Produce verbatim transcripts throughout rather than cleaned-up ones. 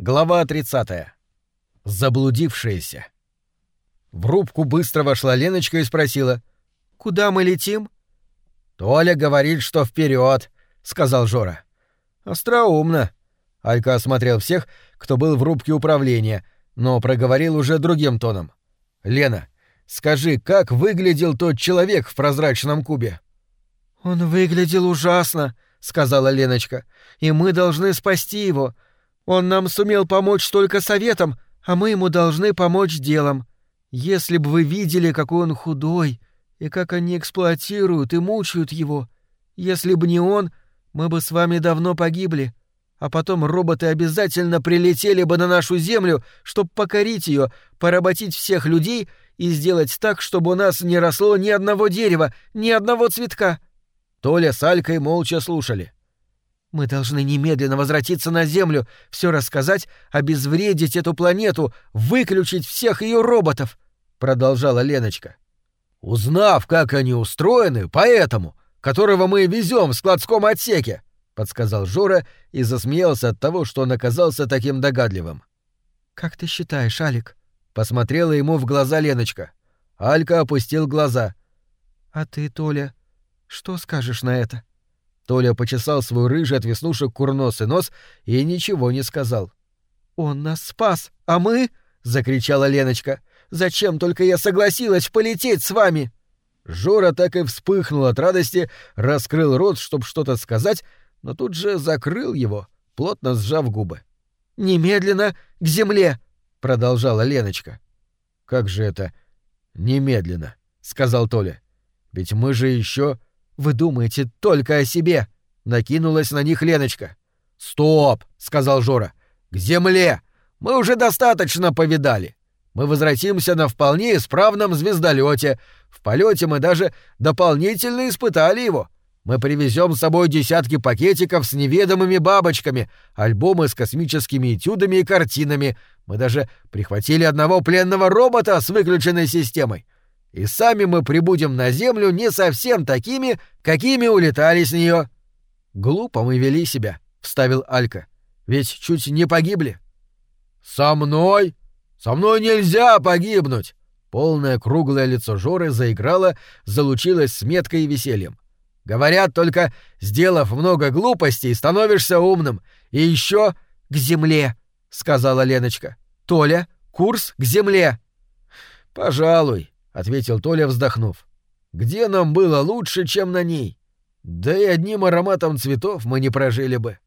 Глава тридцатая. Заблудившиеся. В рубку быстро вошла Леночка и спросила: «Куда мы летим?» «Толя говорит, что вперед, сказал Жора. «Остроумно». Алька осмотрел всех, кто был в рубке управления, но проговорил уже другим тоном. «Лена, скажи, как выглядел тот человек в прозрачном кубе?» «Он выглядел ужасно», — сказала Леночка, — «и мы должны спасти его. Он нам сумел помочь только советом, а мы ему должны помочь делом. Если бы вы видели, какой он худой, и как они эксплуатируют и мучают его. Если бы не он, мы бы с вами давно погибли. А потом роботы обязательно прилетели бы на нашу Землю, чтобы покорить ее, поработить всех людей и сделать так, чтобы у нас не росло ни одного дерева, ни одного цветка». Толя с Алькой молча слушали. «Мы должны немедленно возвратиться на Землю, все рассказать, обезвредить эту планету, выключить всех ее роботов», — продолжала Леночка. «Узнав, как они устроены, поэтому, которого мы везем в складском отсеке», — подсказал Жора и засмеялся от того, что он оказался таким догадливым. «Как ты считаешь, Алик?» — посмотрела ему в глаза Леночка. Алька опустил глаза. «А ты, Толя, что скажешь на это?» Толя почесал свой рыжий от веснушек курносый нос и ничего не сказал. «Он нас спас, а мы...» — закричала Леночка. «Зачем только я согласилась полететь с вами?» Жора так и вспыхнул от радости, раскрыл рот, чтобы что-то сказать, но тут же закрыл его, плотно сжав губы. «Немедленно к земле!» — продолжала Леночка. «Как же это немедленно?» — сказал Толя. «Ведь мы же еще...» «Вы думаете только о себе!» — накинулась на них Леночка. «Стоп!» — сказал Жора. «К земле! Мы уже достаточно повидали. Мы возвратимся на вполне исправном звездолете. В полете мы даже дополнительно испытали его. Мы привезем с собой десятки пакетиков с неведомыми бабочками, альбомы с космическими этюдами и картинами. Мы даже прихватили одного пленного робота с выключенной системой. И сами мы прибудем на Землю не совсем такими, какими улетали с нее». «Глупо мы вели себя», — вставил Алька. «Ведь чуть не погибли». «Со мной? Со мной нельзя погибнуть!» Полное круглое лицо Жоры заиграло, залучилось сметкой и весельем. «Говорят, только сделав много глупостей, становишься умным. И еще к земле», — сказала Леночка. «Толя, курс к земле». «Пожалуй», — ответил Толя, вздохнув. «Где нам было лучше, чем на ней? Да и одним ароматом цветов мы не прожили бы».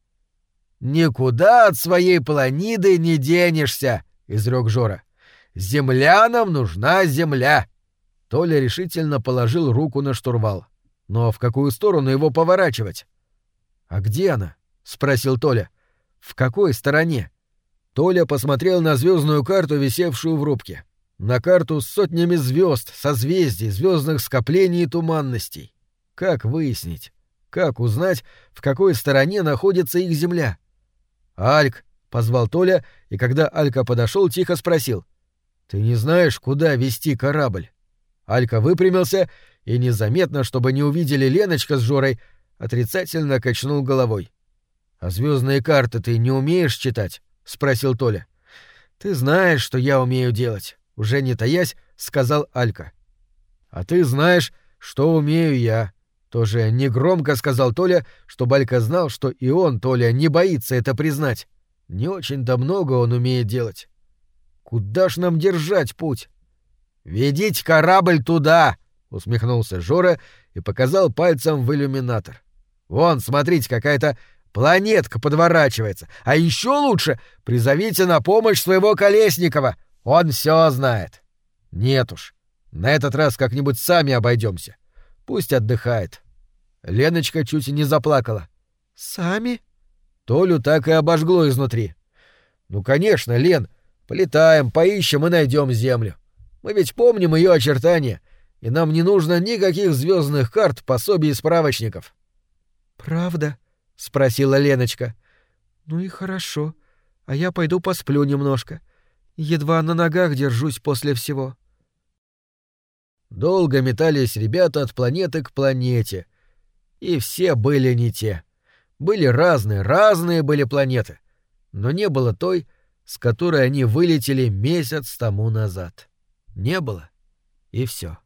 «Никуда от своей планиды не денешься», — изрёк Жора. «Земля нам нужна, земля». Толя решительно положил руку на штурвал. Но в какую сторону его поворачивать? «А где она?» — спросил Толя. «В какой стороне?» Толя посмотрел на звездную карту, висевшую в рубке. На карту с сотнями звезд, созвездий, звездных скоплений и туманностей. Как выяснить? Как узнать, в какой стороне находится их Земля? «Альк», — позвал Толя, и когда Алька подошел, тихо спросил: «Ты не знаешь, куда вести корабль?» Алька выпрямился и, незаметно, чтобы не увидели Леночка с Жорой, отрицательно качнул головой. «А звездные карты ты не умеешь читать?» — спросил Толя. «Ты знаешь, что я умею делать», — уже не таясь, сказал Алька. «А ты знаешь, что умею я», — тоже негромко сказал Толя, чтобы Алька знал, что и он, Толя, не боится это признать. Не очень-то много он умеет делать. «Куда ж нам держать путь?» «Ведите корабль туда!» — усмехнулся Жора и показал пальцем в иллюминатор. «Вон, смотрите, какая-то планетка подворачивается. А еще лучше призовите на помощь своего Колесникова. Он все знает». «Нет уж. На этот раз как-нибудь сами обойдемся. Пусть отдыхает». Леночка чуть не заплакала. «Сами?» Толю так и обожгло изнутри. «Ну, конечно, Лен, полетаем, поищем и найдем Землю. Мы ведь помним ее очертания, и нам не нужно никаких звездных карт, пособий и справочников». «Правда?» — спросила Леночка. «Ну и хорошо. А я пойду посплю немножко. Едва на ногах держусь после всего». Долго метались ребята от планеты к планете. И все были не те. Были разные, разные были планеты. Но не было той, с которой они вылетели месяц тому назад. Не было, и все.